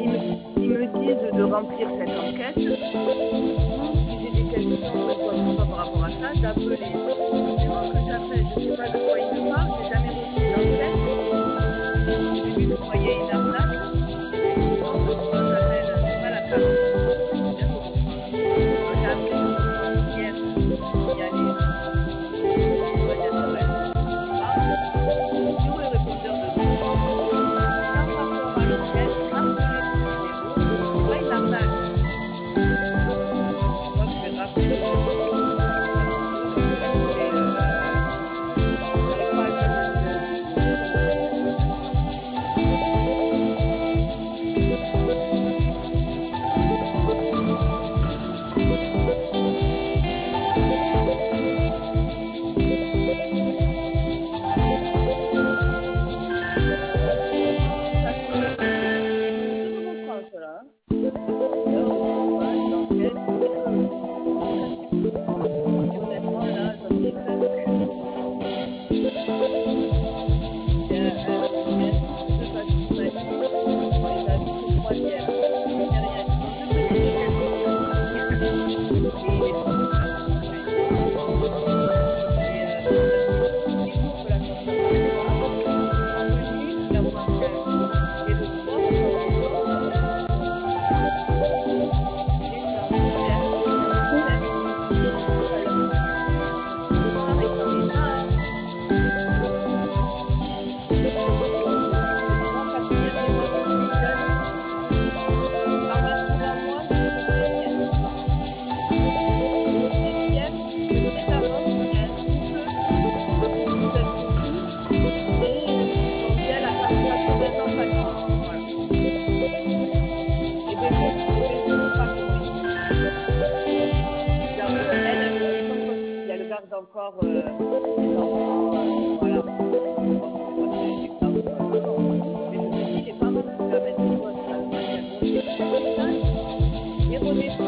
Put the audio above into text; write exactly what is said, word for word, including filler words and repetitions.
me, ils me disent de remplir cette enquête. Si j'ai des questions ou quoi que ce soit par rapport à ça, d'appeler. C'est moi que j'appelle, je ne sais pas de quoi ils me parlent, j'ai jamais reçu d'enquête. J'ai dû croyer une arnaque. Non, moi j'appelle, c'est pas la carte. J'ai appelé hier, il y a les, on va dire, sur elle. Sur le répondeur de mon par rapport à l'enquête, rappelez ce numéro, c'est pas une arnaque. Moi je vais rappeler le encore euh, les enfants, euh, voilà. Mais je me dis, les parents qui amènent des gosses à la manière dont ils font, et redescendent.